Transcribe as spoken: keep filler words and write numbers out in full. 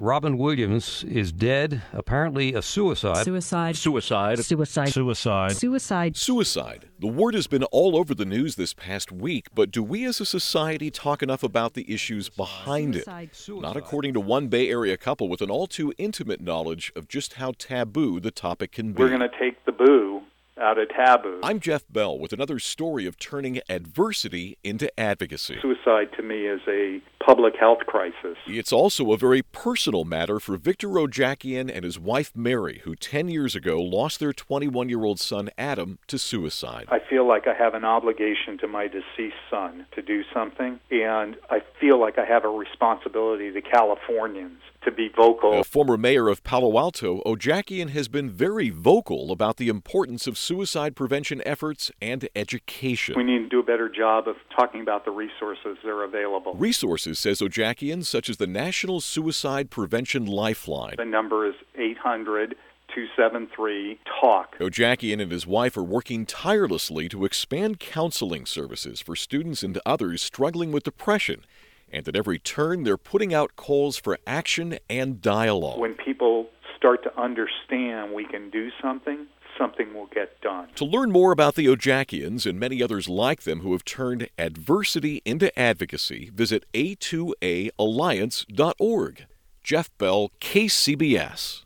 Robin Williams is dead, apparently a suicide. Suicide. Suicide. Suicide. Suicide. Suicide. Suicide. The word has been all over the news this past week, but do we as a society talk enough about the issues behind it? Not according to one Bay Area couple with an all too intimate knowledge of just how taboo the topic can be. We're going to take the boo out of taboo. I'm Jeff Bell with another story of turning adversity into advocacy. Suicide to me is a public health crisis. It's also a very personal matter for Victor Ojakian and his wife Mary, who ten years ago lost their twenty-one-year-old son Adam to suicide. I feel like I have an obligation to my deceased son to do something, and I feel like I have a responsibility to Californians to be vocal. A former mayor of Palo Alto, Ojakian has been very vocal about the importance of suicide prevention efforts and education. We need to do a better job of talking about the resources that are available. Resources, says Ojakian, such as the National Suicide Prevention Lifeline. The number is eight hundred, two seven three, TALK. Ojakian and his wife are working tirelessly to expand counseling services for students and others struggling with depression. And at every turn, they're putting out calls for action and dialogue. When people start to understand we can do something, something will get done. To learn more about the Ojakians and many others like them who have turned adversity into advocacy, visit A two A alliance dot org. Jeff Bell, K C B S.